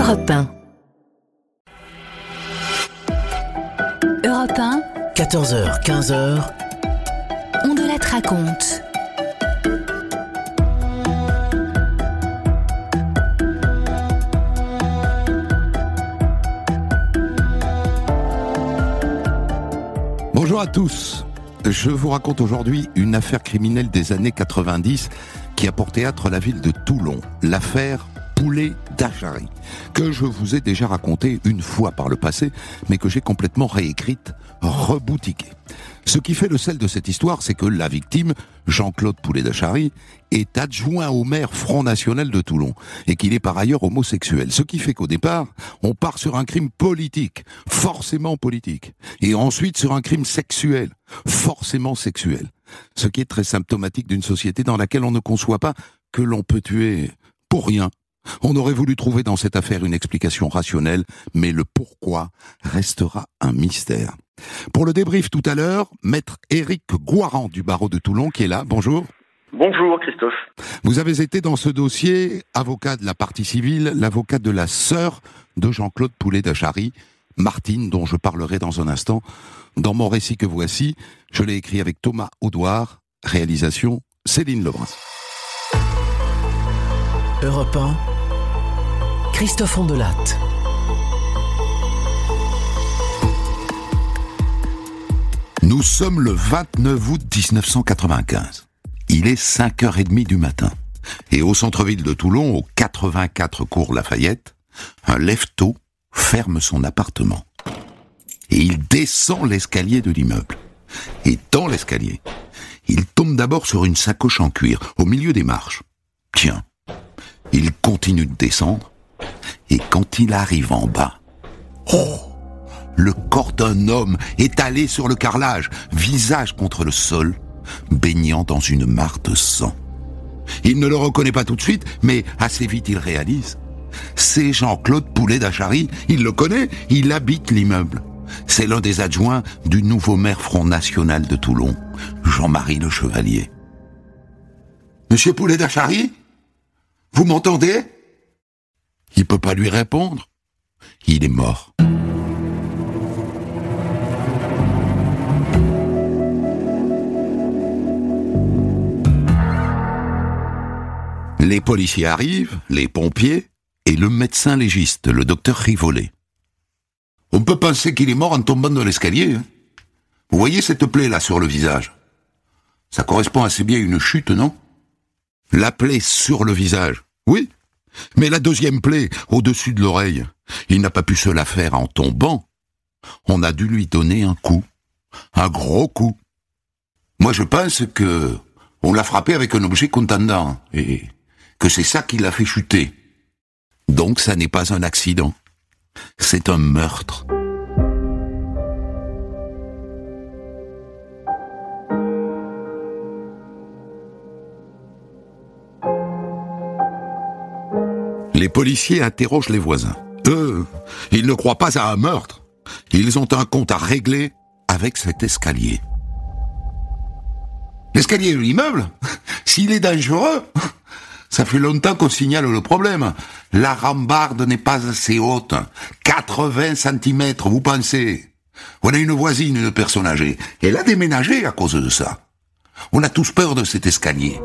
Europe 1. Europe 1. 14h, 15h. On de la raconte. Bonjour à tous. Je vous raconte aujourd'hui une affaire criminelle des années 90 qui a pour théâtre la ville de Toulon, l'affaire Poulet d'Achary, que je vous ai déjà racontée une fois par le passé, mais que j'ai complètement réécrite, reboutiquée. Ce qui fait le sel de cette histoire, c'est que la victime, Jean-Claude Poulet d'Achary, est adjoint au maire Front National de Toulon, et qu'il est par ailleurs homosexuel. Ce qui fait qu'au départ, on part sur un crime politique, forcément politique, et ensuite sur un crime sexuel, forcément sexuel. Ce qui est très symptomatique d'une société dans laquelle on ne conçoit pas que l'on peut tuer pour rien. On aurait voulu trouver dans cette affaire une explication rationnelle, mais le pourquoi restera un mystère. Pour le débrief tout à l'heure, maître Éric Gouarand du barreau de Toulon qui est là. Bonjour. Bonjour Christophe. Vous avez été dans ce dossier avocat de la partie civile, l'avocat de la sœur de Jean-Claude Poulet d'Achary, Martine, dont je parlerai dans un instant. Dans mon récit que voici, je l'ai écrit avec Thomas Audouard, réalisation Céline Lebrun. Europe 1. Christophe Ondelatte. Nous sommes le 29 août 1995. Il est 5h30 du matin. Et au centre-ville de Toulon, au 84 cours Lafayette, un lève-tôt ferme son appartement. Et il descend l'escalier de l'immeuble. Et dans l'escalier, il tombe d'abord sur une sacoche en cuir, au milieu des marches. Tiens, il continue de descendre. Et quand il arrive en bas, le corps d'un homme étalé sur le carrelage, visage contre le sol, baignant dans une mare de sang. Il ne le reconnaît pas tout de suite, mais assez vite il réalise. C'est Jean-Claude Poulet d'Achary, il le connaît, il habite l'immeuble. C'est l'un des adjoints du nouveau maire Front National de Toulon, Jean-Marie Le Chevalier. « Monsieur Poulet d'Achary ? Vous m'entendez ?» Il peut pas lui répondre. Il est mort. Les policiers arrivent, les pompiers, et le médecin légiste, le docteur Rivollet. On peut penser qu'il est mort en tombant de l'escalier. Hein. Vous voyez cette plaie là sur le visage ? Ça correspond assez bien à une chute, non ? La plaie sur le visage, oui. Mais la deuxième plaie, au-dessus de l'oreille, il n'a pas pu se la faire en tombant. On a dû lui donner un coup. Un gros coup. Moi, je pense que on l'a frappé avec un objet contendant et que c'est ça qui l'a fait chuter. Donc, ça n'est pas un accident. C'est un meurtre. Les policiers interrogent les voisins. Eux, ils ne croient pas à un meurtre. Ils ont un compte à régler avec cet escalier. L'escalier de l'immeuble, s'il est dangereux, ça fait longtemps qu'on signale le problème. La rambarde n'est pas assez haute. 80 cm, vous pensez ? On a une voisine, une personne âgée. Elle a déménagé à cause de ça. On a tous peur de cet escalier.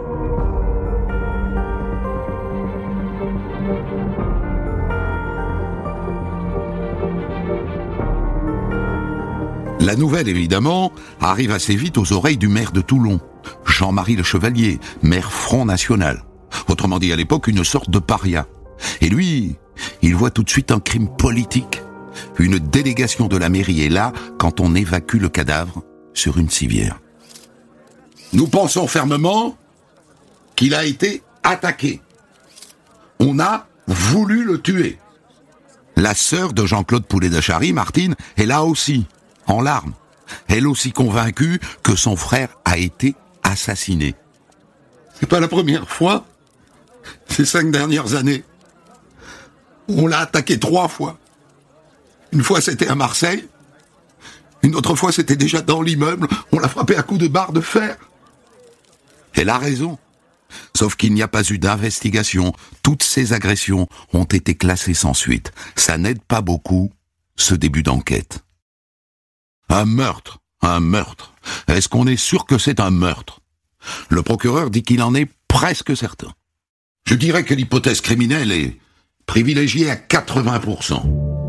La nouvelle, évidemment, arrive assez vite aux oreilles du maire de Toulon, Jean-Marie Le Chevalier, maire Front National. Autrement dit, à l'époque, une sorte de paria. Et lui, il voit tout de suite un crime politique. Une délégation de la mairie est là quand on évacue le cadavre sur une civière. Nous pensons fermement qu'il a été attaqué. On a voulu le tuer. La sœur de Jean-Claude Poulet d'Achary, Martine, est là aussi, en larmes. Elle aussi convaincue que son frère a été assassiné. C'est pas la première fois. Ces 5 dernières années, on l'a attaqué 3 fois. Une fois, c'était à Marseille. Une autre fois, c'était déjà dans l'immeuble. On l'a frappé à coups de barre de fer. Elle a raison. Sauf qu'il n'y a pas eu d'investigation. Toutes ces agressions ont été classées sans suite. Ça n'aide pas beaucoup, ce début d'enquête. Un meurtre. Est-ce qu'on est sûr que c'est un meurtre ? Le procureur dit qu'il en est presque certain. Je dirais que l'hypothèse criminelle est privilégiée à 80%.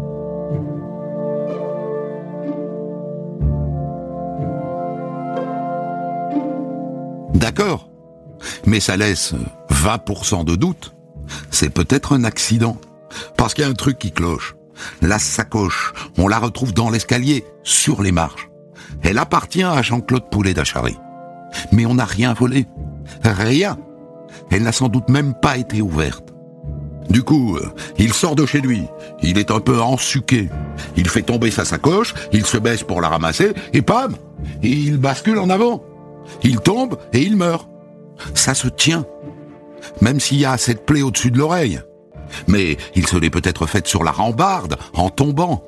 D'accord, mais ça laisse 20% de doute. C'est peut-être un accident, parce qu'il y a un truc qui cloche. La sacoche, on la retrouve dans l'escalier, sur les marches. Elle appartient à Jean-Claude Poulet-Dachary. Mais on n'a rien volé. Rien. Elle n'a sans doute même pas été ouverte. Du coup, il sort de chez lui. Il est un peu ensuqué. Il fait tomber sa sacoche, il se baisse pour la ramasser, et pam, il bascule en avant. Il tombe et il meurt. Ça se tient. Même s'il y a cette plaie au-dessus de l'oreille. Mais il se l'est peut-être faite sur la rambarde, en tombant.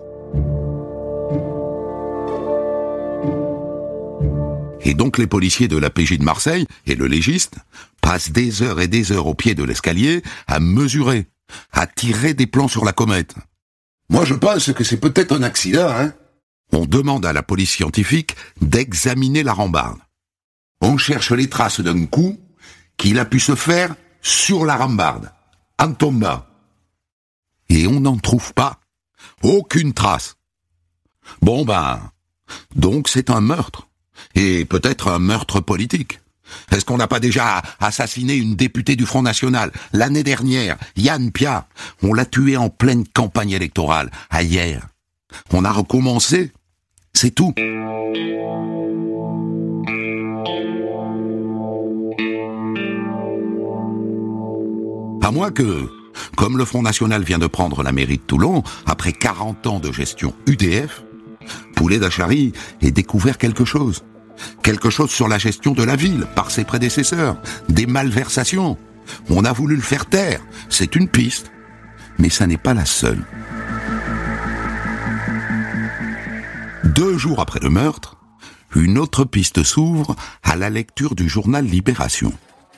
Et donc les policiers de la PJ de Marseille et le légiste passent des heures et des heures au pied de l'escalier à mesurer, à tirer des plans sur la comète. Moi je pense que c'est peut-être un accident, hein. On demande à la police scientifique d'examiner la rambarde. On cherche les traces d'un coup qu'il a pu se faire sur la rambarde, en tombant. Et on n'en trouve pas. Aucune trace. Bon donc c'est un meurtre. Et peut-être un meurtre politique. Est-ce qu'on n'a pas déjà assassiné une députée du Front National l'année dernière, Yann Pia? On l'a tuée en pleine campagne électorale, à hier. On a recommencé. C'est tout. À moins que, comme le Front National vient de prendre la mairie de Toulon, après 40 ans de gestion UDF, Poulet-Dachary ait découvert quelque chose. Quelque chose sur la gestion de la ville par ses prédécesseurs. Des malversations. On a voulu le faire taire. C'est une piste. Mais ça n'est pas la seule. 2 jours après le meurtre, une autre piste s'ouvre à la lecture du journal Libération.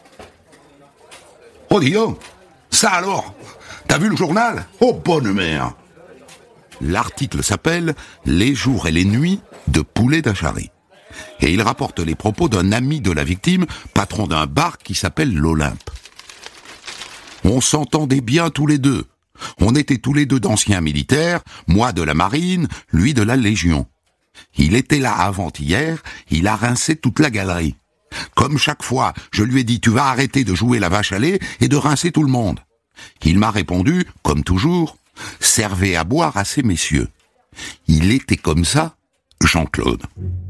Oh dis donc, ça alors, t'as vu le journal? Oh bonne mère. L'article s'appelle « Les jours et les nuits de Poulet-Dachary ». Et il rapporte les propos d'un ami de la victime, patron d'un bar qui s'appelle l'Olympe. On s'entendait bien tous les deux. On était tous les deux d'anciens militaires, moi de la marine, lui de la Légion. Il était là avant-hier, il a rincé toute la galerie. Comme chaque fois, je lui ai dit « Tu vas arrêter de jouer la vache à lait et de rincer tout le monde ». Il m'a répondu, comme toujours, « Servez à boire à ces messieurs ». Il était comme ça, Jean-Claude.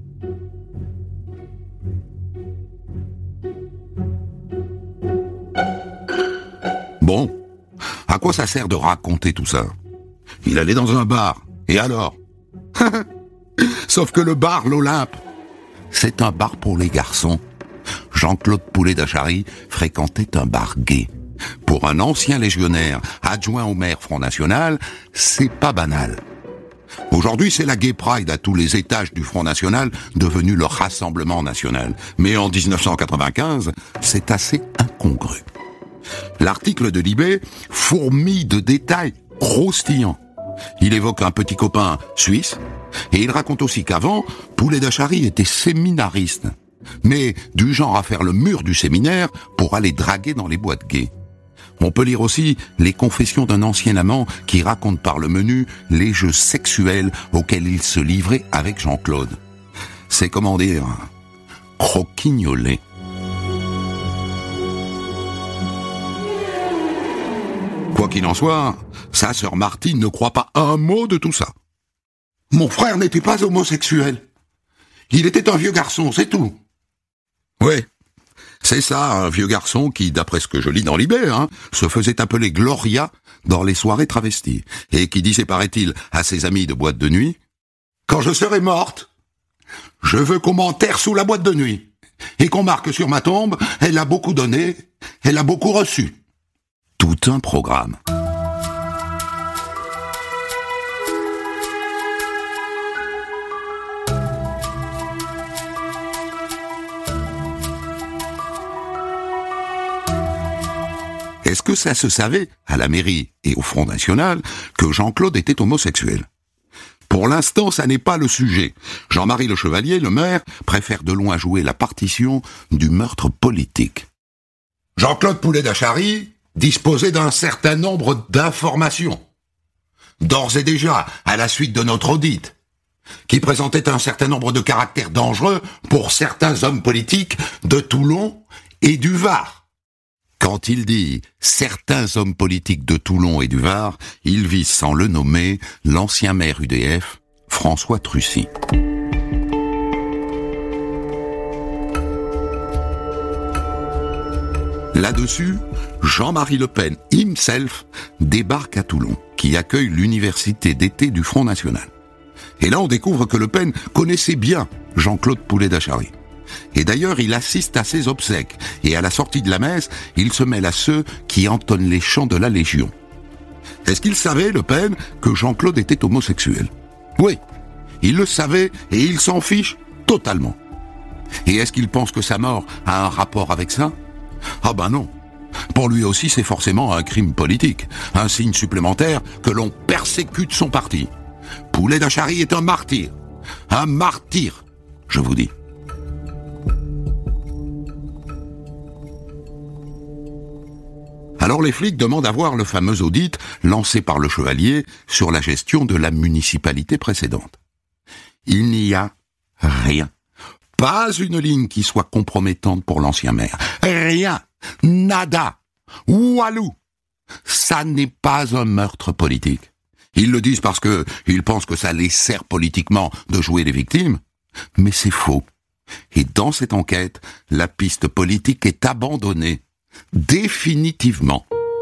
Bon, à quoi ça sert de raconter tout ça? Il allait dans un bar, et alors? Sauf que le bar, l'Olympe, c'est un bar pour les garçons. Jean-Claude Poulet-Dachary fréquentait un bar gay. Pour un ancien légionnaire, adjoint au maire Front National, c'est pas banal. Aujourd'hui, c'est la Gay Pride à tous les étages du Front National, devenu le Rassemblement National. Mais en 1995, c'est assez incongru. L'article de Libé fourmille de détails croustillants. Il évoque un petit copain suisse, et il raconte aussi qu'avant, Poulet-Dachary était séminariste, mais du genre à faire le mur du séminaire pour aller draguer dans les boîtes gays. On peut lire aussi les confessions d'un ancien amant qui raconte par le menu les jeux sexuels auxquels il se livrait avec Jean-Claude. C'est, comment dire, croquignolé. Quoi qu'il en soit, sa sœur Martine ne croit pas un mot de tout ça. Mon frère n'était pas homosexuel. Il était un vieux garçon, c'est tout. Ouais, c'est ça, un vieux garçon qui, d'après ce que je lis dans Libé, se faisait appeler Gloria dans les soirées travesties, et qui disait, paraît-il, à ses amis de boîte de nuit, « Quand je serai morte, je veux qu'on m'enterre sous la boîte de nuit, et qu'on marque sur ma tombe, elle a beaucoup donné, elle a beaucoup reçu. » Tout un programme. Est-ce que ça se savait, à la mairie et au Front National, que Jean-Claude était homosexuel ? Pour l'instant, ça n'est pas le sujet. Jean-Marie Le Chevalier, le maire, préfère de loin jouer la partition du meurtre politique. Jean-Claude Poulet-Dachary disposait d'un certain nombre d'informations, d'ores et déjà, à la suite de notre audit, qui présentait un certain nombre de caractères dangereux pour certains hommes politiques de Toulon et du Var. Quand il dit « certains hommes politiques de Toulon et du Var », il vise, sans le nommer, l'ancien maire UDF, François Trucy. Là-dessus, Jean-Marie Le Pen himself débarque à Toulon, qui accueille l'université d'été du Front National. Et là, on découvre que Le Pen connaissait bien Jean-Claude Poulet-Dachary. Et d'ailleurs, il assiste à ses obsèques, et à la sortie de la messe, il se mêle à ceux qui entonnent les chants de la Légion. Est-ce qu'il savait, Le Pen, que Jean-Claude était homosexuel ? Oui, il le savait, et il s'en fiche totalement. Et est-ce qu'il pense que sa mort a un rapport avec ça ? Ah ben non. Pour lui aussi, c'est forcément un crime politique, un signe supplémentaire que l'on persécute son parti. Poulet-Dachary est un martyr, je vous dis. Alors les flics demandent à voir le fameux audit lancé par le Chevalier sur la gestion de la municipalité précédente. Il n'y a rien. Pas une ligne qui soit compromettante pour l'ancien maire. Rien. Nada. Walou. Ça n'est pas un meurtre politique. Ils le disent parce que ils pensent que ça les sert politiquement de jouer les victimes. Mais c'est faux. Et dans cette enquête, la piste politique est abandonnée. Définitivement.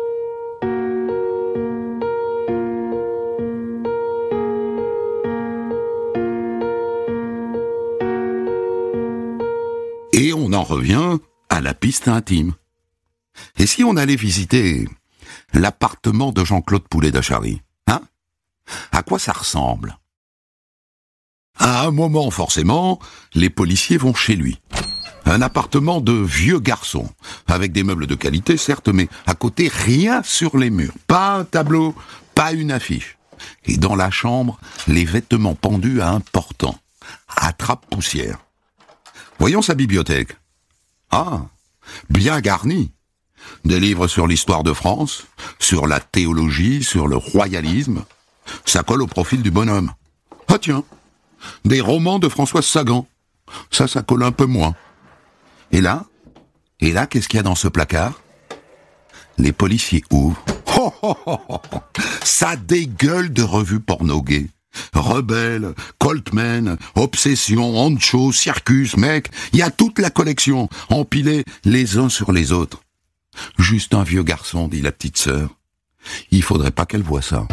Et on en revient à la piste intime. Et si on allait visiter l'appartement de Jean-Claude Poulet-Dachary, hein ? À quoi ça ressemble ? À un moment, forcément, les policiers vont chez lui. Un appartement de vieux garçon, avec des meubles de qualité, certes, mais à côté, rien sur les murs. Pas un tableau, pas une affiche. Et dans la chambre, les vêtements pendus à un portant, à trappe-poussière. Voyons sa bibliothèque. Ah, bien garnie. Des livres sur l'histoire de France, sur la théologie, sur le royalisme. Ça colle au profil du bonhomme. Ah tiens, des romans de Françoise Sagan. Ça colle un peu moins. Et là, qu'est-ce qu'il y a dans ce placard ? Les policiers ouvrent. Oh, oh, oh, oh. Ça dégueule de revues porno gays. Rebelle, Coltman, Obsession, Ancho, Circus, mec, il y a toute la collection, empilée les uns sur les autres. Juste un vieux garçon, dit la petite sœur. Il faudrait pas qu'elle voie ça.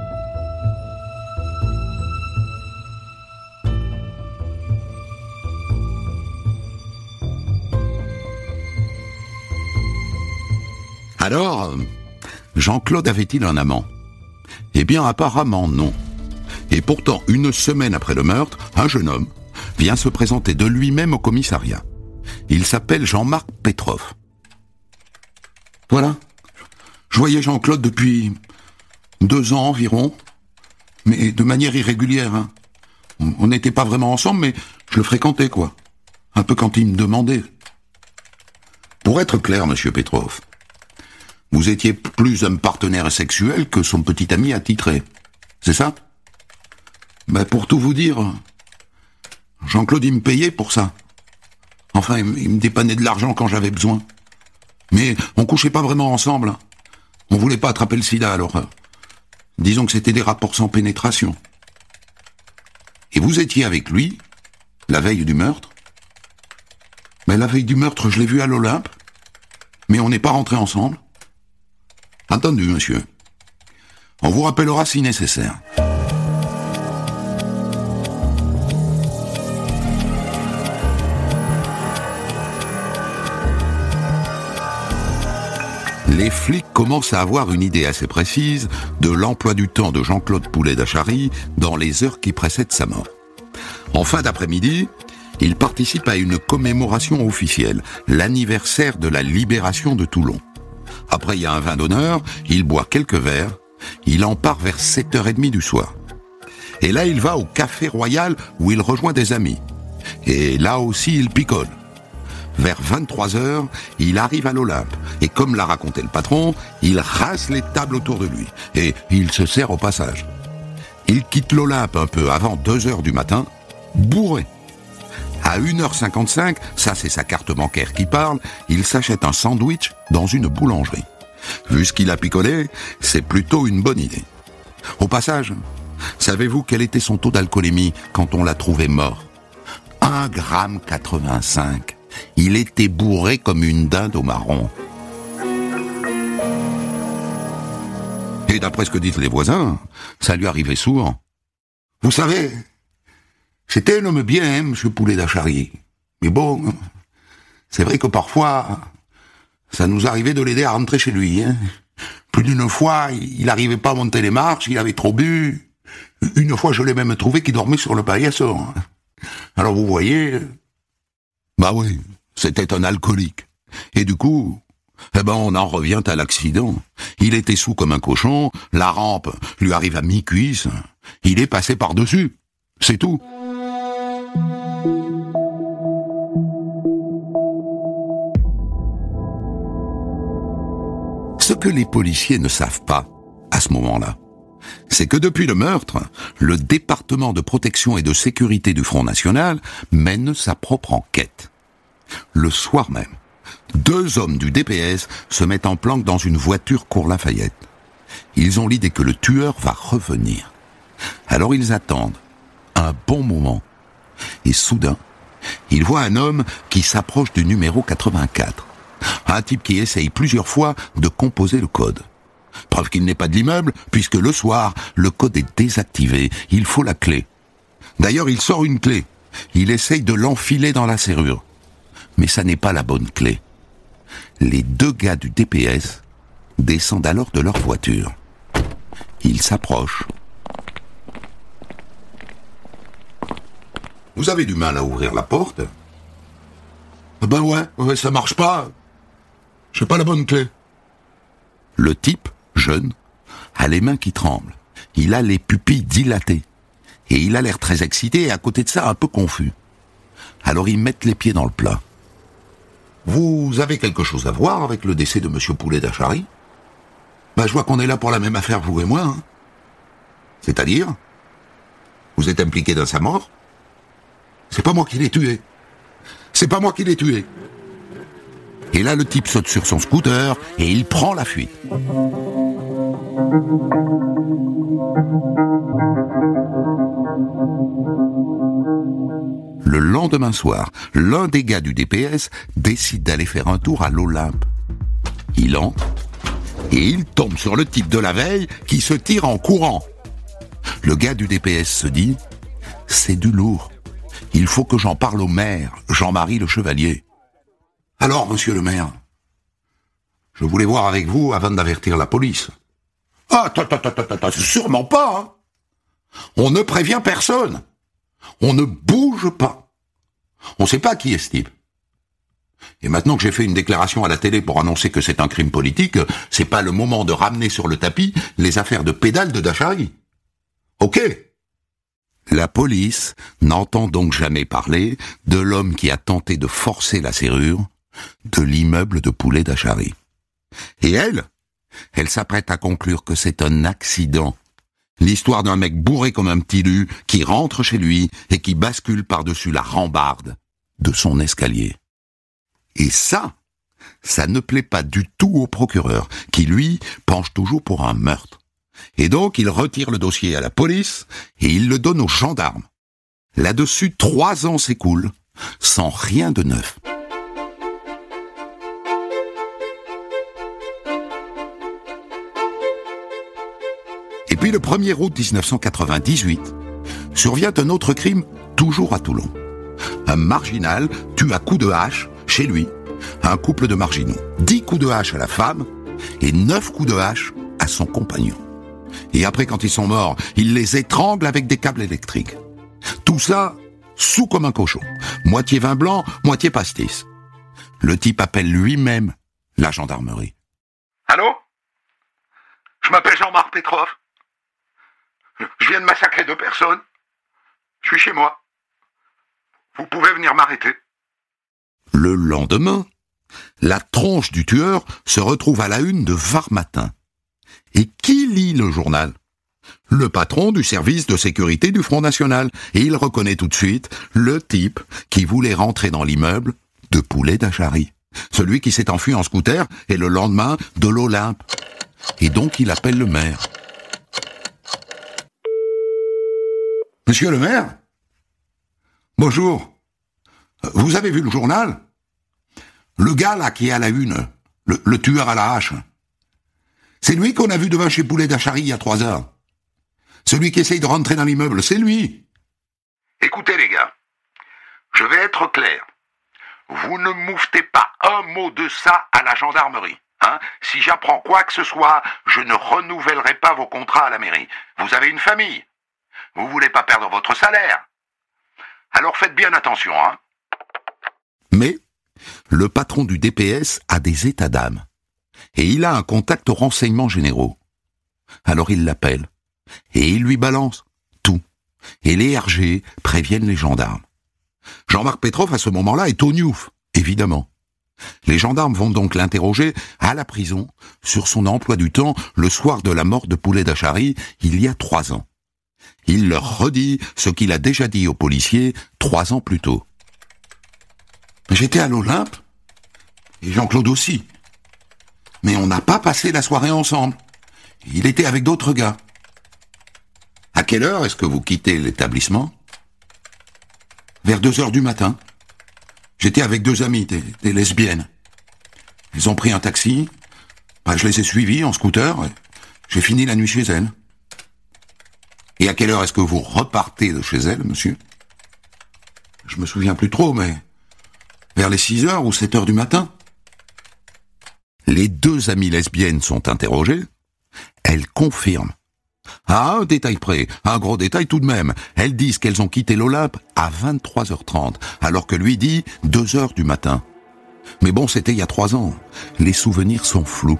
Alors, Jean-Claude avait-il un amant ? Eh bien, apparemment non. Et pourtant, une semaine après le meurtre, un jeune homme vient se présenter de lui-même au commissariat. Il s'appelle Jean-Marc Petrov. Voilà. Je voyais Jean-Claude depuis 2 ans environ, mais de manière irrégulière. Hein. On n'était pas vraiment ensemble, mais je le fréquentais, quoi. Un peu quand il me demandait. Pour être clair, monsieur Petrov, vous étiez plus un partenaire sexuel que son petit ami attitré. C'est ça ? Ben, pour tout vous dire, Jean-Claude, il me payait pour ça. Enfin, il me dépannait de l'argent quand j'avais besoin. Mais on couchait pas vraiment ensemble. Hein. On voulait pas attraper le sida, alors disons que c'était des rapports sans pénétration. Et vous étiez avec lui, la veille du meurtre ? Ben, la veille du meurtre, je l'ai vu à l'Olympe, mais on n'est pas rentrés ensemble. Entendu, monsieur. On vous rappellera si nécessaire. Les flics commencent à avoir une idée assez précise de l'emploi du temps de Jean-Claude Poulet-Dachary dans les heures qui précèdent sa mort. En fin d'après-midi, il participe à une commémoration officielle, l'anniversaire de la libération de Toulon. Après, il y a un vin d'honneur, il boit quelques verres, il en part vers 7h30 du soir. Et là, il va au Café Royal où il rejoint des amis. Et là aussi, il picole. Vers 23h, il arrive à l'Olympe. Et comme l'a raconté le patron, il rase les tables autour de lui. Et il se sert au passage. Il quitte l'Olympe un peu avant 2h du matin, bourré. À 1h55, ça c'est sa carte bancaire qui parle, il s'achète un sandwich dans une boulangerie. Vu ce qu'il a picolé, c'est plutôt une bonne idée. Au passage, savez-vous quel était son taux d'alcoolémie quand on l'a trouvé mort ? 1,85 g. Il était bourré comme une dinde au marron. Et d'après ce que disent les voisins, ça lui arrivait souvent. Vous savez, c'était un homme bien, monsieur Poulet d'Achary. Mais bon, c'est vrai que parfois, ça nous arrivait de l'aider à rentrer chez lui. Plus d'une fois, il n'arrivait pas à monter les marches, il avait trop bu. Une fois, je l'ai même trouvé qu'il dormait sur le paillasson. Alors vous voyez... Bah oui, c'était un alcoolique. Et du coup, on en revient à l'accident. Il était saoul comme un cochon, la rampe lui arrive à mi-cuisse, il est passé par-dessus. C'est tout. Ce que les policiers ne savent pas, à ce moment-là, c'est que depuis le meurtre, le département de protection et de sécurité du Front National mène sa propre enquête. Le soir même, 2 hommes du DPS se mettent en planque dans une voiture cours Lafayette. Ils ont l'idée que le tueur va revenir. Alors ils attendent un bon moment. Et soudain, ils voient un homme qui s'approche du numéro 84. Un type qui essaye plusieurs fois de composer le code. Preuve qu'il n'est pas de l'immeuble, puisque le soir, le code est désactivé. Il faut la clé. D'ailleurs, il sort une clé. Il essaye de l'enfiler dans la serrure. Mais ça n'est pas la bonne clé. Les 2 gars du DPS descendent alors de leur voiture. Ils s'approchent. Vous avez du mal à ouvrir la porte ? Ben ouais, ça marche pas. J'ai pas la bonne clé. Le type, jeune, a les mains qui tremblent. Il a les pupilles dilatées. Et il a l'air très excité et à côté de ça un peu confus. Alors ils mettent les pieds dans le plat. Vous avez quelque chose à voir avec le décès de monsieur Poulet d'Achary ? Je vois qu'on est là pour la même affaire, vous et moi. C'est-à-dire ? Vous êtes impliqué dans sa mort ? C'est pas moi qui l'ai tué. C'est pas moi qui l'ai tué. Et là, le type saute sur son scooter et il prend la fuite. Le lendemain soir, l'un des gars du DPS décide d'aller faire un tour à l'Olympe. Il entre et il tombe sur le type de la veille qui se tire en courant. Le gars du DPS se dit « C'est du lourd. Il faut que j'en parle au maire, Jean-Marie le Chevalier. » Alors, monsieur le maire, je voulais voir avec vous avant d'avertir la police. Ah, sûrement pas, hein. On ne prévient personne. On ne bouge pas. On ne sait pas qui est ce type. Et maintenant que j'ai fait une déclaration à la télé pour annoncer que c'est un crime politique, c'est pas le moment de ramener sur le tapis les affaires de pédale de Dachary. Ok. La police n'entend donc jamais parler de l'homme qui a tenté de forcer la serrure de l'immeuble de Poulet d'Achary. Et elle s'apprête à conclure que c'est un accident. L'histoire d'un mec bourré comme un petit lu qui rentre chez lui et qui bascule par-dessus la rambarde de son escalier. Et ça ne plaît pas du tout au procureur, qui lui penche toujours pour un meurtre. Et donc il retire le dossier à la police et il le donne aux gendarmes. Là-dessus, 3 ans s'écoulent, sans rien de neuf. Et puis le 1er août 1998, survient un autre crime, toujours à Toulon. Un marginal tue à coups de hache, chez lui, un couple de marginaux. 10 coups de hache à la femme et 9 coups de hache à son compagnon. Et après, quand ils sont morts, il les étrangle avec des câbles électriques. Tout ça, saoul comme un cochon. Moitié vin blanc, moitié pastis. Le type appelle lui-même la gendarmerie. Allô? Je m'appelle Jean-Marc Petrov. Je viens de massacrer 2 personnes. Je suis chez moi. Vous pouvez venir m'arrêter. Le lendemain, la tronche du tueur se retrouve à la une de Var Matin. Et qui lit le journal? Le patron du service de sécurité du Front National. Et il reconnaît tout de suite le type qui voulait rentrer dans l'immeuble de Poulet d'Achary. Celui qui s'est enfui en scooter et le lendemain de l'Olympe. Et donc il appelle le maire. Monsieur le maire? Bonjour. Vous avez vu le journal? Le gars là qui est à la une, le tueur à la hache. C'est lui qu'on a vu devant chez Poulet d'Achary il y a 3 heures. Celui qui essaye de rentrer dans l'immeuble, c'est lui. Écoutez les gars, je vais être clair. Vous ne mouvetez pas un mot de ça à la gendarmerie. Hein? Si j'apprends quoi que ce soit, je ne renouvellerai pas vos contrats à la mairie. Vous avez une famille. Vous voulez pas perdre votre salaire. Alors faites bien attention, hein. Mais le patron du DPS a des états d'âme. Et il a un contact aux renseignements généraux. Alors il l'appelle. Et il lui balance tout. Et les RG préviennent les gendarmes. Jean-Marc Petrov, à ce moment-là, est au Niouf, évidemment. Les gendarmes vont donc l'interroger à la prison sur son emploi du temps le soir de la mort de Poulet d'Achary, il y a 3 ans. Il leur redit ce qu'il a déjà dit aux policiers 3 ans plus tôt. J'étais à l'Olympe, et Jean-Claude aussi. Mais on n'a pas passé la soirée ensemble. Il était avec d'autres gars. À quelle heure est-ce que vous quittez l'établissement? Vers 2h du matin. J'étais avec 2 amies, des lesbiennes. Elles ont pris un taxi. Je les ai suivies en scooter. J'ai fini la nuit chez elles. Et à quelle heure est-ce que vous repartez de chez elles, monsieur? Je me souviens plus trop, mais vers les 6h ou 7h du matin. Les 2 amies lesbiennes sont interrogées. Elles confirment. À un détail près, un gros détail tout de même. Elles disent qu'elles ont quitté l'Olympe à 23h30, alors que lui dit 2h du matin. Mais bon, c'était il y a 3 ans. Les souvenirs sont flous.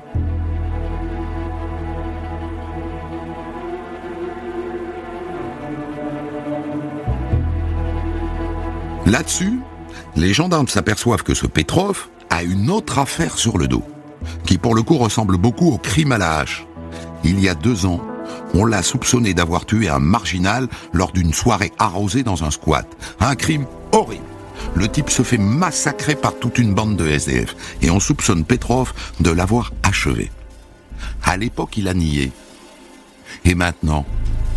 Là-dessus, les gendarmes s'aperçoivent que ce Petrov a une autre affaire sur le dos, qui pour le coup ressemble beaucoup au crime à la hache. Il y a 2 ans, on l'a soupçonné d'avoir tué un marginal lors d'une soirée arrosée dans un squat. Un crime horrible. Le type se fait massacrer par toute une bande de SDF et on soupçonne Petrov de l'avoir achevé. À l'époque, il a nié. Et maintenant,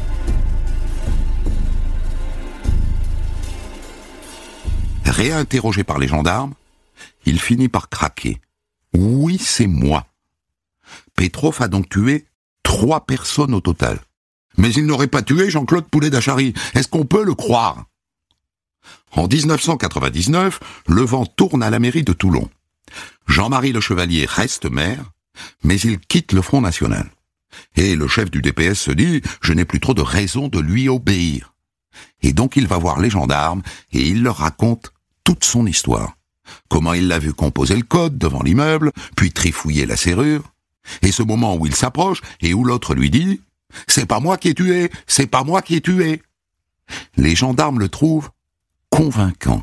réinterrogé par les gendarmes, il finit par craquer. Oui, c'est moi. Petrov a donc tué 3 personnes au total. Mais il n'aurait pas tué Jean-Claude Poulet d'Achary. Est-ce qu'on peut le croire? En 1999, le vent tourne à la mairie de Toulon. Jean-Marie Le Chevalier reste maire, mais il quitte le Front National. Et le chef du DPS se dit « Je n'ai plus trop de raison de lui obéir ». Et donc il va voir les gendarmes et il leur raconte toute son histoire. Comment il l'a vu composer le code devant l'immeuble, puis trifouiller la serrure. Et ce moment où il s'approche et où l'autre lui dit « C'est pas moi qui ai tué, c'est pas moi qui ai tué ». Les gendarmes le trouvent convaincant.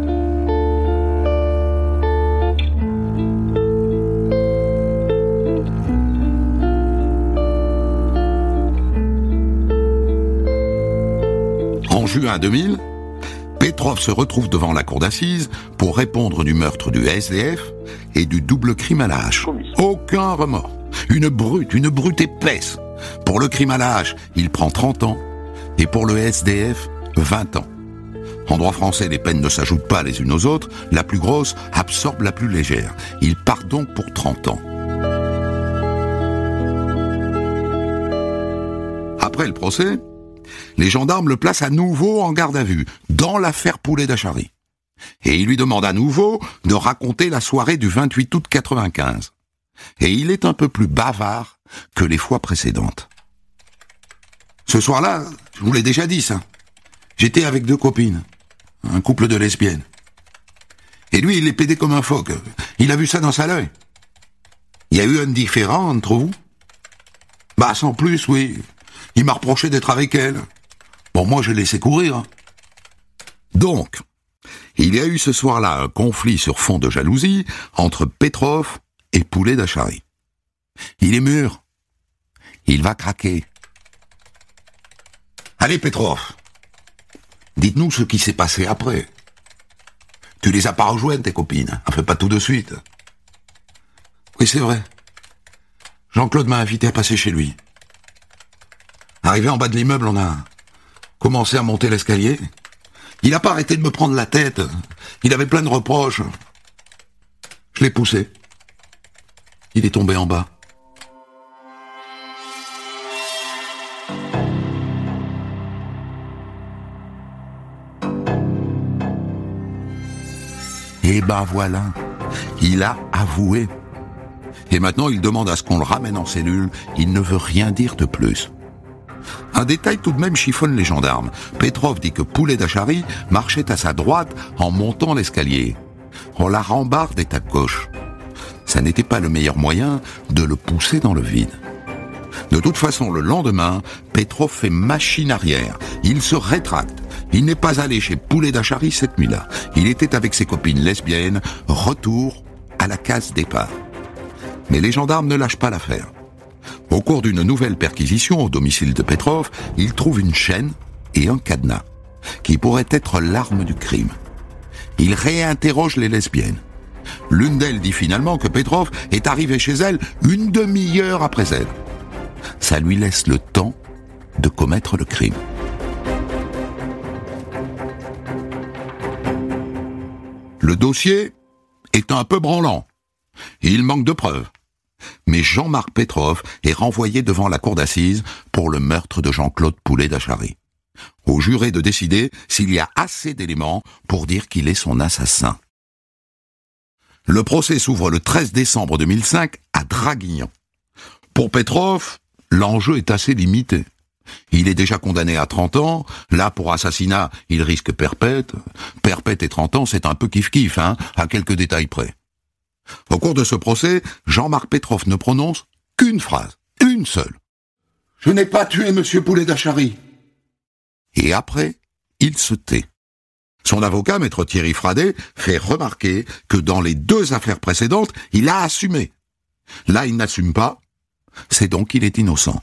En juin 2000, Petrov se retrouve devant la cour d'assises pour répondre du meurtre du SDF et du double crime à la hache. Aucun remords. Une brute épaisse. Pour le crime à la hache, il prend 30 ans et pour le SDF, 20 ans. En droit français, les peines ne s'ajoutent pas les unes aux autres. La plus grosse absorbe la plus légère. Il part donc pour 30 ans. Après le procès, les gendarmes le placent à nouveau en garde à vue, dans l'affaire Poulet d'Achary. Et ils lui demandent à nouveau de raconter la soirée du 28 août 95. Et il est un peu plus bavard que les fois précédentes. Ce soir-là, je vous l'ai déjà dit ça, j'étais avec 2 copines, un couple de lesbiennes. Et lui, il est pédé comme un phoque, il a vu ça dans sa l'œil. Il y a eu un différend entre vous? Bah, sans plus, oui. Il m'a reproché d'être avec elle. Bon, moi, j'ai laissé courir. Donc, il y a eu ce soir-là un conflit sur fond de jalousie entre Petrov et Poulet d'Achari. Il est mûr. Il va craquer. Allez, Petrov. Dites-nous ce qui s'est passé après. Tu les as pas rejointes, tes copines. Fais pas tout de suite. Oui, c'est vrai. Jean-Claude m'a invité à passer chez lui. Arrivé en bas de l'immeuble, on a commencé à monter l'escalier. Il n'a pas arrêté de me prendre la tête. Il avait plein de reproches. Je l'ai poussé. Il est tombé en bas. Et ben voilà, il a avoué. Et maintenant, il demande à ce qu'on le ramène en cellule. Il ne veut rien dire de plus. Un détail tout de même chiffonne les gendarmes. Petrov dit que Poulet d'Achari marchait à sa droite en montant l'escalier. On la rambarde est à gauche. Ça n'était pas le meilleur moyen de le pousser dans le vide. De toute façon, le lendemain, Petrov fait machine arrière. Il se rétracte. Il n'est pas allé chez Poulet d'Achari cette nuit-là. Il était avec ses copines lesbiennes. Retour à la case départ. Mais les gendarmes ne lâchent pas l'affaire. Au cours d'une nouvelle perquisition au domicile de Petrov, ils trouvent une chaîne et un cadenas, qui pourraient être l'arme du crime. Ils réinterrogent les lesbiennes. L'une d'elles dit finalement que Petrov est arrivé chez elle une demi-heure après elle. Ça lui laisse le temps de commettre le crime. Le dossier est un peu branlant. Il manque de preuves. Mais Jean-Marc Petrov est renvoyé devant la cour d'assises pour le meurtre de Jean-Claude Poulet d'Achari. Au juré de décider s'il y a assez d'éléments pour dire qu'il est son assassin. Le procès s'ouvre le 13 décembre 2005 à Draguignan. Pour Petrov, l'enjeu est assez limité. Il est déjà condamné à 30 ans. Là, pour assassinat, il risque perpète. Perpète et 30 ans, c'est un peu kiff-kiff, à quelques détails près. Au cours de ce procès, Jean-Marc Petrov ne prononce qu'une phrase, une seule. « Je n'ai pas tué monsieur Poulet d'Achari. » Et après, il se tait. Son avocat, maître Thierry Fradet, fait remarquer que dans les 2 affaires précédentes, il a assumé. Là, il n'assume pas, c'est donc qu'il est innocent.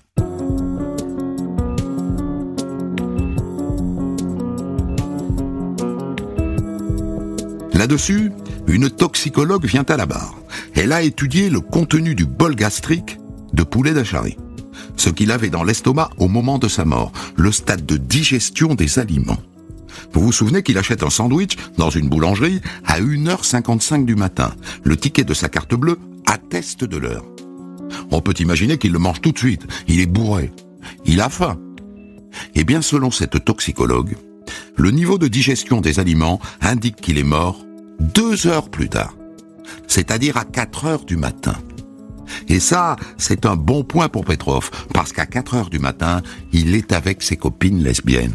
Là-dessus, une toxicologue vient à la barre. Elle a étudié le contenu du bol gastrique de Poulet d'Achari, ce qu'il avait dans l'estomac au moment de sa mort, le stade de digestion des aliments. Vous vous souvenez qu'il achète un sandwich dans une boulangerie à 1h55 du matin. Le ticket de sa carte bleue atteste de l'heure. On peut imaginer qu'il le mange tout de suite. Il est bourré. Il a faim. Eh bien, selon cette toxicologue, le niveau de digestion des aliments indique qu'il est mort 2 heures plus tard, c'est-à-dire à 4 heures du matin. Et ça, c'est un bon point pour Petrov, parce qu'à 4 heures du matin, il est avec ses copines lesbiennes.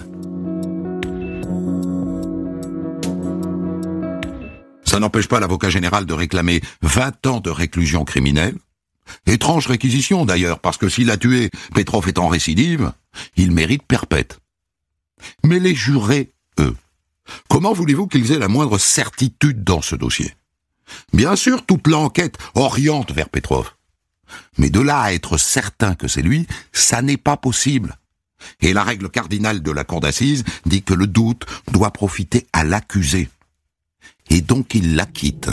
Ça n'empêche pas l'avocat général de réclamer 20 ans de réclusion criminelle. Étrange réquisition d'ailleurs, parce que s'il a tué Petrov étant récidive, il mérite perpète. Mais les jurés, eux, comment voulez-vous qu'ils aient la moindre certitude dans ce dossier? Bien sûr, toute l'enquête oriente vers Petrov. Mais de là à être certain que c'est lui, ça n'est pas possible. Et la règle cardinale de la cour d'assises dit que le doute doit profiter à l'accusé. Et donc il l'acquitte.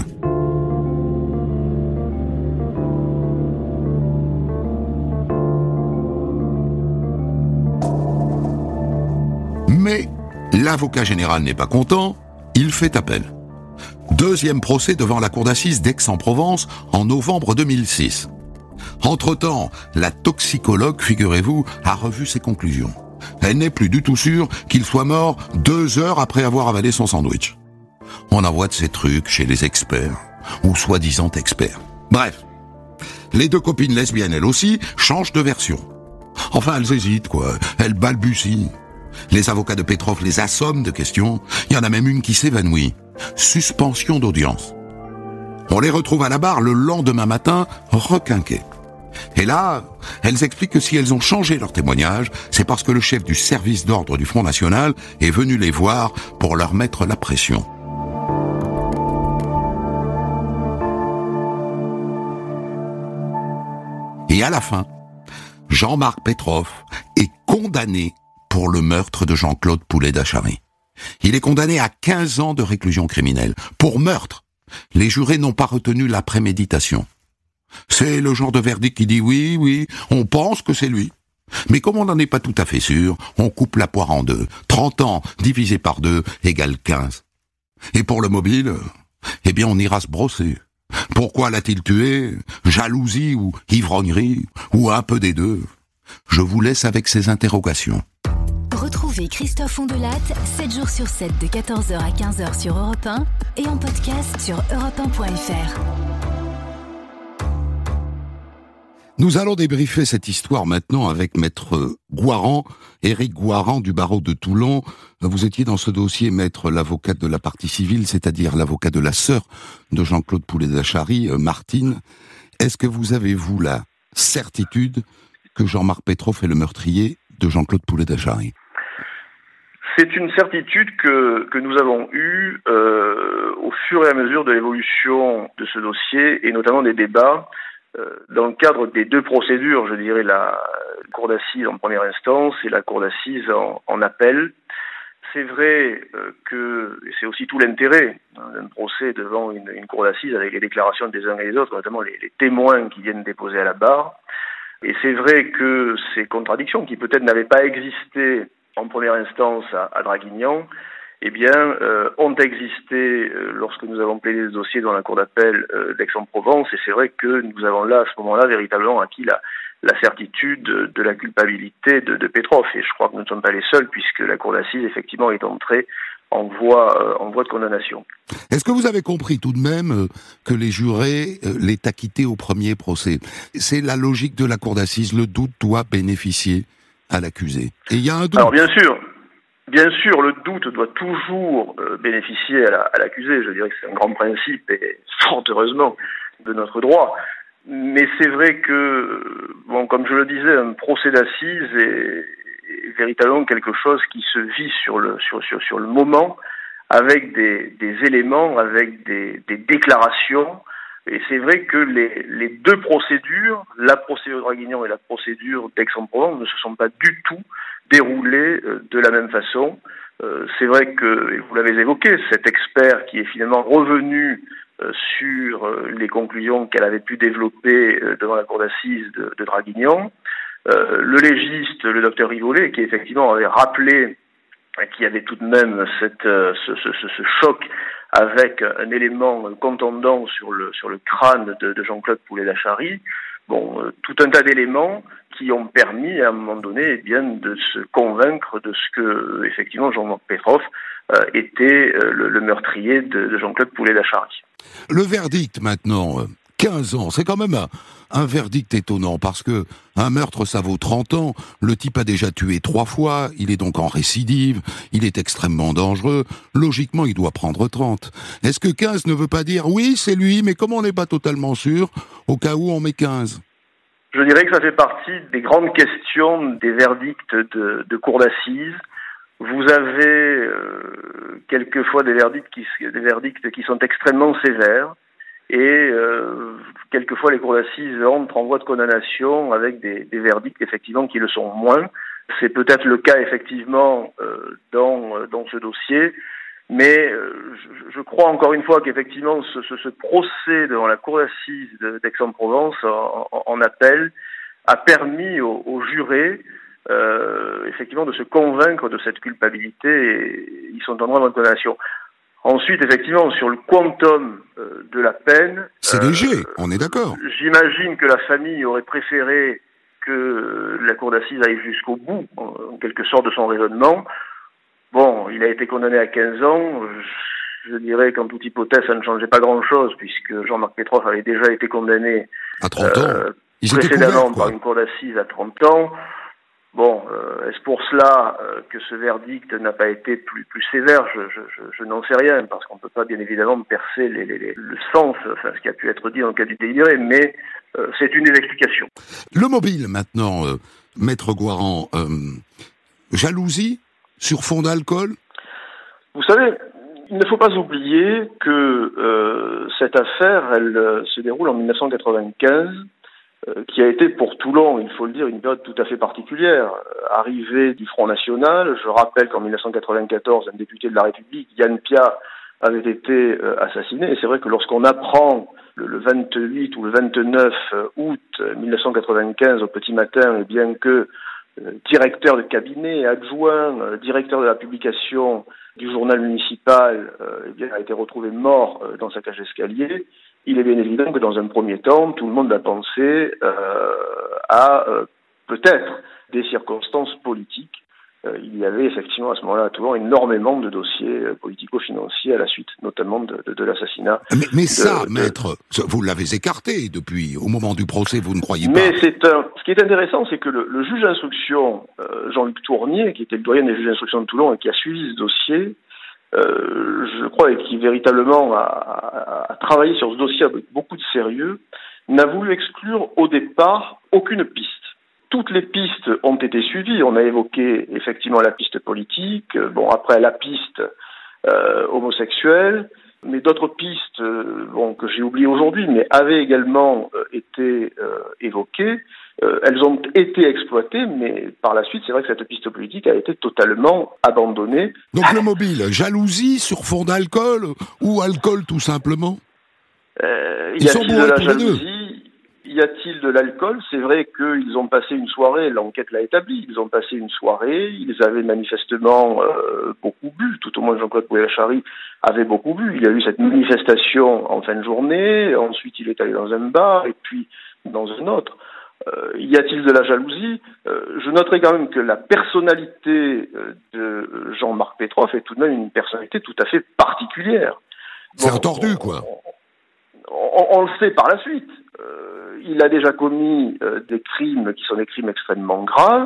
Mais l'avocat général n'est pas content, il fait appel. 2e procès devant la cour d'assises d'Aix-en-Provence en novembre 2006. Entre-temps, la toxicologue, figurez-vous, a revu ses conclusions. Elle n'est plus du tout sûre qu'il soit mort 2 heures après avoir avalé son sandwich. On envoie de ces trucs chez les experts, ou soi-disant experts. Bref, les 2 copines lesbiennes, elles aussi, changent de version. Enfin, elles hésitent, quoi. Elles balbutient. Les avocats de Petrov les assomment de questions. Il y en a même une qui s'évanouit. Suspension d'audience. On les retrouve à la barre le lendemain matin, requinquées. Et là, elles expliquent que si elles ont changé leur témoignage, c'est parce que le chef du service d'ordre du Front National est venu les voir pour leur mettre la pression. Et à la fin, Jean-Marc Petrov est condamné pour le meurtre de Jean-Claude Poulet-Dachary. Il est condamné à 15 ans de réclusion criminelle. Pour meurtre, les jurés n'ont pas retenu la préméditation. C'est le genre de verdict qui dit oui, on pense que c'est lui. Mais comme on n'en est pas tout à fait sûr, on coupe la poire en deux. 30 ans divisé par 2 égale 15. Et pour le mobile, eh bien on ira se brosser. Pourquoi l'a-t-il tué? Jalousie ou ivrognerie? Ou un peu des deux? Je vous laisse avec ces interrogations. Retrouvez Christophe Ondelat 7 jours sur 7 de 14h à 15h sur Europe 1 et en podcast sur europe1.fr. Nous allons débriefer cette histoire maintenant avec maître Gouaran, Éric Gouaran du barreau de Toulon. Vous étiez dans ce dossier, maître, l'avocat de la partie civile, c'est-à-dire l'avocat de la sœur de Jean-Claude Poulet-Dachary, Martine. Est-ce que vous avez, vous, la certitude que Jean-Marc Petrov est le meurtrier de Jean-Claude Poulet-Dachary? C'est une certitude que nous avons eue au fur et à mesure de l'évolution de ce dossier et notamment des débats dans le cadre des deux procédures, je dirais la cour d'assises en première instance et la cour d'assises en appel. C'est vrai que c'est aussi tout l'intérêt d'un procès devant une cour d'assises avec les déclarations des uns et des autres, notamment les témoins qui viennent déposer à la barre. Et c'est vrai que ces contradictions qui peut-être n'avaient pas existé en première instance à Draguignan, eh bien, ont existé lorsque nous avons plaidé le dossier dans la cour d'appel d'Aix-en-Provence, et c'est vrai que nous avons là, à ce moment-là, véritablement acquis la certitude de la culpabilité de Petrov, et je crois que nous ne sommes pas les seuls, puisque la cour d'assises, effectivement, est entrée en voie de condamnation. Est-ce que vous avez compris tout de même que les jurés l'aient acquitté au premier procès? C'est la logique de la cour d'assises, le doute doit bénéficier à l'accusé. Et il y a un doute. Alors bien sûr, le doute doit toujours bénéficier à l'accusé. Je dirais que c'est un grand principe, et fort heureusement, de notre droit. Mais c'est vrai que, comme je le disais, un procès d'assises est véritablement quelque chose qui se vit sur le moment, avec des éléments, avec des déclarations. Et c'est vrai que les deux procédures, la procédure de Draguignan et la procédure d'Aix-en-Provence, ne se sont pas du tout déroulées de la même façon. C'est vrai que, vous l'avez évoqué, cet expert qui est finalement revenu sur les conclusions qu'elle avait pu développer devant la cour d'assises de Draguignan, le légiste, le docteur Rivollet, qui effectivement avait rappelé qu'il y avait tout de même ce choc avec un élément contondant sur le crâne de Jean-Claude Poulet-Dachary. Tout un tas d'éléments qui ont permis à un moment donné de se convaincre de ce que effectivement Jean-Marc Petrov était le meurtrier de Jean-Claude Poulet-Dachary. Le verdict maintenant, 15 ans, c'est quand même un verdict étonnant parce que un meurtre ça vaut 30 ans, le type a déjà tué 3 fois, il est donc en récidive, il est extrêmement dangereux, logiquement il doit prendre 30. Est-ce que 15 ne veut pas dire oui c'est lui, mais comme on n'est pas totalement sûr, au cas où on met 15? Je dirais que ça fait partie des grandes questions des verdicts de cour d'assises. Vous avez quelquefois des verdicts qui sont extrêmement sévères. Et quelquefois les cours d'assises entrent en voie de condamnation avec des verdicts effectivement qui le sont moins. C'est peut-être le cas effectivement dans ce dossier, mais je crois encore une fois qu'effectivement ce procès devant la cour d'assises d'Aix-en-Provence en appel a permis aux jurés effectivement de se convaincre de cette culpabilité et ils sont en droit de condamnation. Ensuite, effectivement, sur le quantum de la peine... C'est léger, on est d'accord. J'imagine que la famille aurait préféré que la cour d'assises aille jusqu'au bout, en quelque sorte, de son raisonnement. Il a été condamné à 15 ans. Je dirais qu'en toute hypothèse, ça ne changeait pas grand-chose, puisque Jean-Marc Petrov avait déjà été condamné à 30 ans. Précédemment par une cour d'assises à 30 ans. Bon, est-ce pour cela que ce verdict n'a pas été plus sévère? Je n'en sais rien, parce qu'on ne peut pas bien évidemment percer le sens, ce qui a pu être dit dans le cas du délibéré, mais c'est une des explications. Le mobile maintenant, Maître Goiran, jalousie sur fond d'alcool? Vous savez, il ne faut pas oublier que cette affaire, elle se déroule en 1995, qui a été pour Toulon, il faut le dire, une période tout à fait particulière. Arrivée du Front National, je rappelle qu'en 1994, un député de la République, Yann Piat, avait été assassiné. Et c'est vrai que lorsqu'on apprend le 28 ou le 29 août 1995 au petit matin, eh bien que directeur de cabinet, adjoint, directeur de la publication du journal municipal, eh bien, a été retrouvé mort dans sa cage d'escalier, il est bien évident que dans un premier temps, tout le monde a pensé à peut-être des circonstances politiques. Il y avait effectivement à ce moment-là à Toulon énormément de dossiers politico-financiers à la suite notamment de l'assassinat. Mais ça, maître, vous l'avez écarté depuis, au moment du procès, vous ne croyez pas? Mais ce qui est intéressant, c'est que le juge d'instruction, Jean-Luc Tournier, qui était le doyen des juges d'instruction de Toulon et qui a suivi ce dossier, je crois, et qui véritablement a travaillé sur ce dossier avec beaucoup de sérieux, n'a voulu exclure au départ aucune piste. Toutes les pistes ont été suivies. On a évoqué effectivement la piste politique, après la piste homosexuelle, mais d'autres pistes que j'ai oubliées aujourd'hui, mais avaient également été évoquées. Elles ont été exploitées, mais par la suite, c'est vrai que cette piste politique a été totalement abandonnée. Donc le mobile, jalousie sur fond d'alcool ou alcool tout simplement? Y a-t-il de la jalousie? Y a-t-il de l'alcool? C'est vrai qu'ils ont passé une soirée, l'enquête l'a établi, ils ont passé une soirée, ils avaient manifestement beaucoup bu, tout au moins Jean-Claude Poulet-Lachary avait beaucoup bu. Il y a eu cette manifestation en fin de journée, ensuite il est allé dans un bar et puis dans un autre. Y a-t-il de la jalousie? Je noterai quand même que la personnalité de Jean-Marc Petroff est tout de même une personnalité tout à fait particulière. C'est un tordu, quoi. On le sait par la suite. Il a déjà commis des crimes qui sont des crimes extrêmement graves.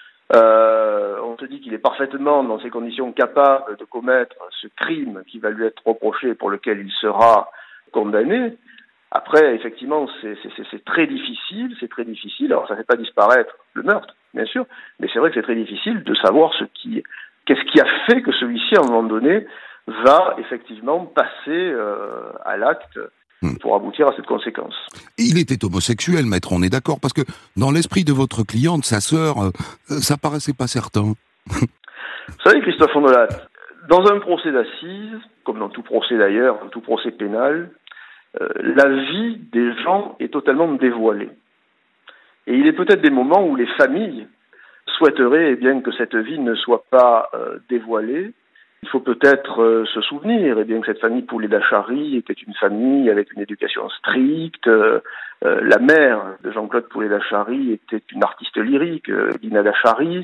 On te dit qu'il est parfaitement, dans ces conditions, capable de commettre ce crime qui va lui être reproché et pour lequel il sera condamné. Après, effectivement, c'est très difficile, Alors, ça ne fait pas disparaître le meurtre, bien sûr, mais c'est vrai que c'est très difficile de savoir qu'est-ce qui a fait que celui-ci, à un moment donné, va effectivement passer à l'acte pour aboutir à cette conséquence. Il était homosexuel, maître, on est d'accord, parce que dans l'esprit de votre cliente, sa sœur, ça paraissait pas certain. Vous savez, Christophe Fondelat, dans un procès d'assises, comme dans tout procès d'ailleurs, dans tout procès pénal, la vie des gens est totalement dévoilée. Et il est peut-être des moments où les familles souhaiteraient bien que cette vie ne soit pas dévoilée. Il faut peut-être se souvenir que cette famille Poulet-Lachary était une famille avec une éducation stricte. La mère de Jean-Claude Poulet-Lachary était une artiste lyrique, Lina Lachary.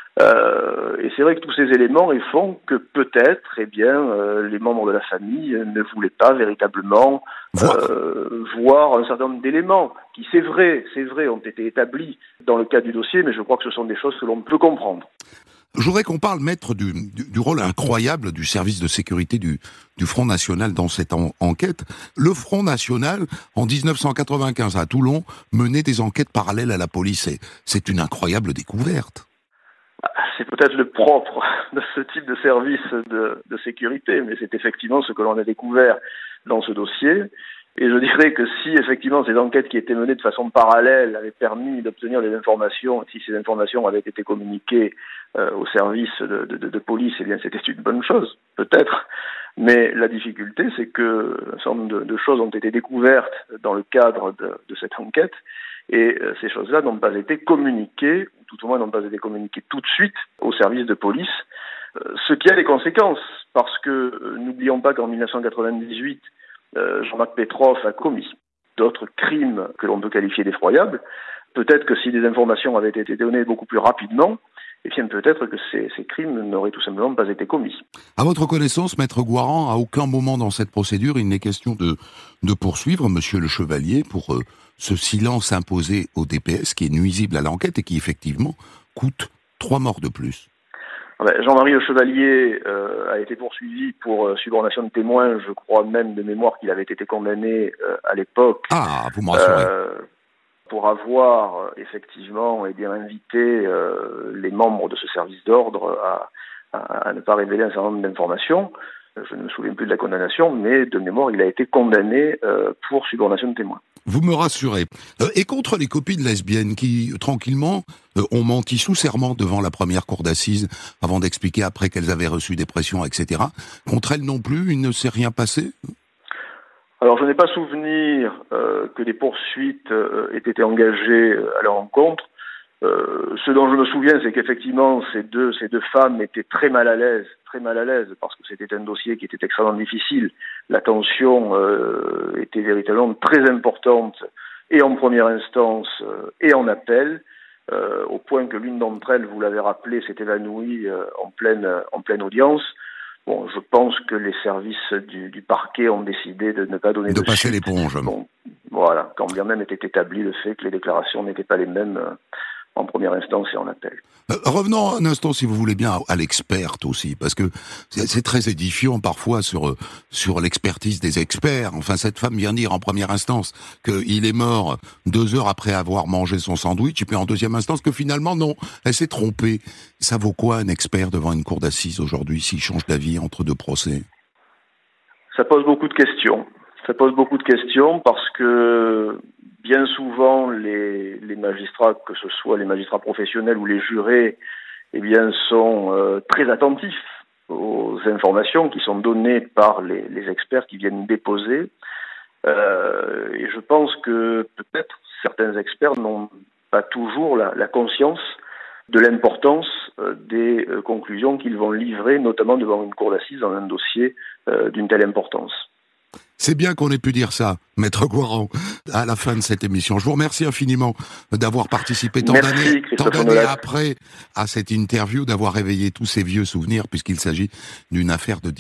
Et c'est vrai que tous ces éléments font que peut-être les membres de la famille ne voulaient pas véritablement voir un certain nombre d'éléments qui, c'est vrai, ont été établis dans le cadre du dossier, mais je crois que ce sont des choses que l'on peut comprendre. Je voudrais qu'on parle, maître, du rôle incroyable du service de sécurité du Front National dans cette enquête. Le Front National, en 1995 à Toulon, menait des enquêtes parallèles à la police. C'est une incroyable découverte. C'est peut-être le propre de ce type de service de sécurité, mais c'est effectivement ce que l'on a découvert dans ce dossier. Et je dirais que si effectivement ces enquêtes qui étaient menées de façon parallèle avaient permis d'obtenir des informations, si ces informations avaient été communiquées au service de police, c'était une bonne chose, peut-être. Mais la difficulté, c'est que un certain nombre de choses ont été découvertes dans le cadre de cette enquête, et ces choses-là n'ont pas été communiquées, ou tout au moins n'ont pas été communiquées tout de suite au service de police, ce qui a des conséquences, parce que n'oublions pas qu'en 1998, Jean-Marc Petroff a commis d'autres crimes que l'on peut qualifier d'effroyables. Peut-être que si des informations avaient été données beaucoup plus rapidement, peut-être que ces crimes n'auraient tout simplement pas été commis. À votre connaissance, maître Goiran, à aucun moment dans cette procédure, il n'est question de poursuivre monsieur le Chevalier pour ce silence imposé au DPS qui est nuisible à l'enquête et qui effectivement coûte 3 morts de plus? Jean-Marie Le Chevalier a été poursuivi pour subornation de témoins. Je crois même de mémoire qu'il avait été condamné à l'époque. Ah, vous me rassurez. Pour avoir effectivement invité les membres de ce service d'ordre à ne pas révéler un certain nombre d'informations. Je ne me souviens plus de la condamnation, mais de mémoire, il a été condamné pour subornation de témoins. Vous me rassurez. Et contre les copines lesbiennes qui, tranquillement, ont menti sous serment devant la première cour d'assises avant d'expliquer après qu'elles avaient reçu des pressions, etc. Contre elles non plus, il ne s'est rien passé? Alors, je n'ai pas souvenir que des poursuites aient été engagées à leur encontre. Ce dont je me souviens, c'est qu'effectivement, ces deux femmes étaient très mal à l'aise, parce que c'était un dossier qui était extrêmement difficile. La tension était véritablement très importante, et en première instance, et en appel, au point que l'une d'entre elles, vous l'avez rappelé, s'est évanouie en pleine audience. Bon, je pense que les services du parquet ont décidé de ne pas donner de passer suite. l'éponge. Bon, voilà, quand bien même était établi le fait que les déclarations n'étaient pas les mêmes en première instance et en appel. Revenons un instant, si vous voulez bien, à l'experte aussi, parce que c'est très édifiant parfois sur l'expertise des experts. Enfin, cette femme vient dire en première instance qu'il est mort 2 heures après avoir mangé son sandwich, et puis en deuxième instance que finalement, non, elle s'est trompée. Ça vaut quoi un expert devant une cour d'assises aujourd'hui s'il change d'avis entre 2 procès? Ça pose beaucoup de questions. Parce que bien souvent, les magistrats, que ce soit les magistrats professionnels ou les jurés, sont très attentifs aux informations qui sont données par les experts qui viennent déposer. Et je pense que peut-être certains experts n'ont pas toujours la conscience de l'importance des conclusions qu'ils vont livrer, notamment devant une cour d'assises dans un dossier d'une telle importance. C'est bien qu'on ait pu dire ça, Maître Goiran, à la fin de cette émission. Je vous remercie infiniment d'avoir participé tant d'années après à cette interview, d'avoir réveillé tous ces vieux souvenirs, puisqu'il s'agit d'une affaire de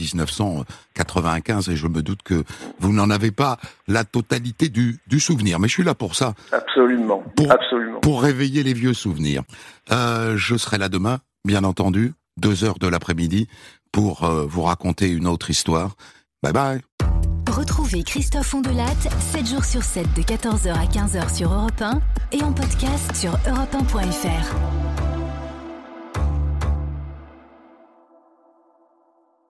1995, et je me doute que vous n'en avez pas la totalité du souvenir. Mais je suis là pour ça. Absolument. Pour réveiller les vieux souvenirs. Je serai là demain, bien entendu, 2h de l'après-midi, pour vous raconter une autre histoire. Bye bye. Retrouvez Christophe Ondelatte 7 jours sur 7 de 14h à 15h sur Europe 1 et en podcast sur europe1.fr.